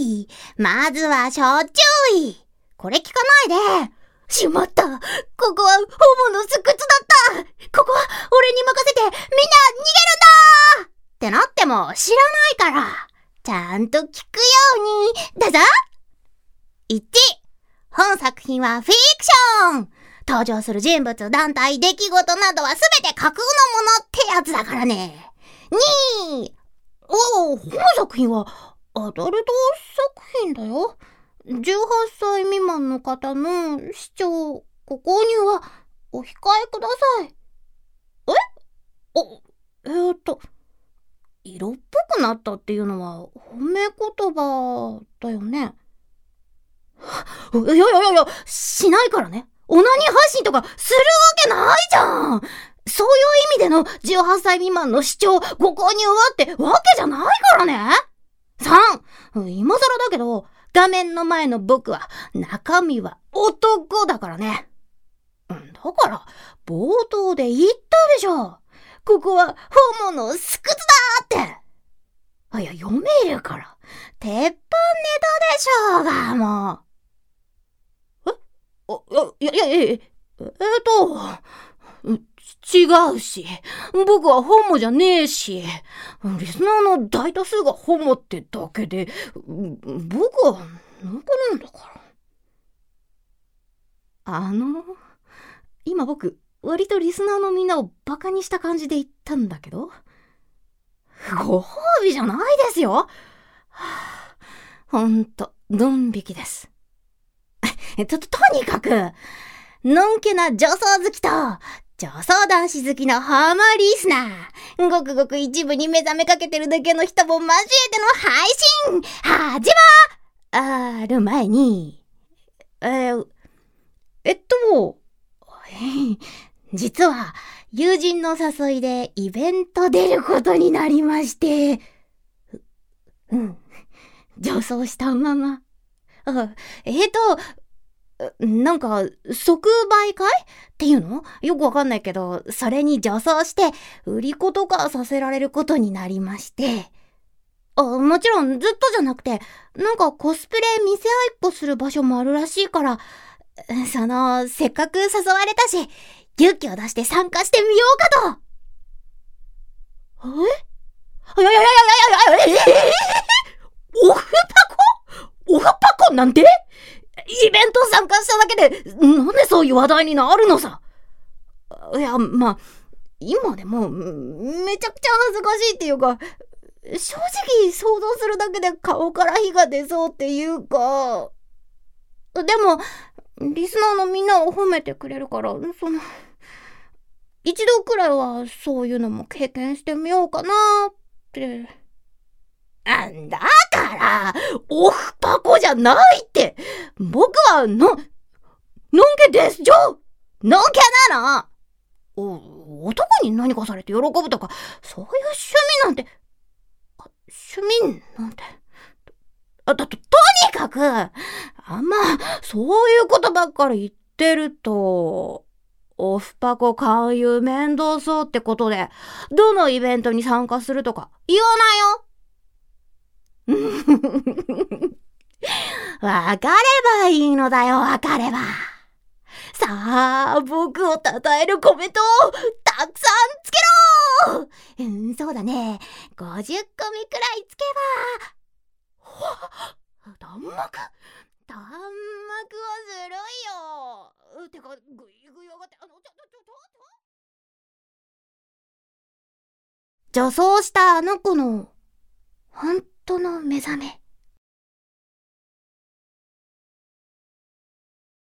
い。まずは初注意。これ聞かないで。しまった。ここはホモの巣窟だった。ここは俺に任せてみんな逃げるんだってなっても知らないから、ちゃんと聞くように。どうぞ。1、本作品はフィクション。登場する人物、団体、出来事などはすべて架空のものってやつだからね。2、本作品はアダルト作品だよ。18歳未満の方の視聴、ご購入はお控えください。色っぽくなったっていうのは褒め言葉だよね。いや、しないからね。オナニー配信とかするわけないじゃん。そういう意味での18歳未満の視聴、ご購入はってわけじゃないからね。3、今更だけど、画面の前の僕は中身は男だからね。だから、冒頭で言ったでしょ。ここはホモの巣窟だって。いや、読めるから。鉄板ネタでしょうが、もう。違うし、僕はホモじゃねえし、リスナーの大多数がホモってだけで、僕はなんかなんだから。今僕、割とリスナーのみんなをバカにした感じで言ったんだけど、ご褒美じゃないですよ。ほんと、ドン引きです。とにかく、のんけな女装好きと、女装男子好きのホモリスナー、ごくごく一部に目覚めかけてるだけの人も交えての配信、始まる前に、実は、友人の誘いでイベント出ることになりまして、女装したまま。なんか、即売会っていうの？よくわかんないけど、それに女装して、売り子とかさせられることになりまして。もちろんずっとじゃなくて、なんかコスプレ見せ合いっこする場所もあるらしいから、せっかく誘われたし、勇気を出して参加してみようかと。オフパコなんて？イベント参加しただけで、なんでそういう話題になるのさ。いや、まあ、今でも、めちゃくちゃ恥ずかしいっていうか、正直想像するだけで顔から火が出そうっていうか、でも、リスナーのみんなを褒めてくれるから、一度くらいはそういうのも経験してみようかなって。だから、オフパコじゃないって。僕はのんけですじょ。のんけなの。男に何かされて喜ぶとか、そういう趣味なんて。とにかく、そういうことばっかり言ってると、オフパコ勧誘面倒そうってことで、どのイベントに参加するとか言わないよ。わかればいいのだよ、わかれば。さあ、僕を称えるコメントをたくさんつけろ。そうだね。50個目くらいつけば。弾幕はずるいよ。てか、ぐいぐい上がって、女装したあの子の本当の目覚め。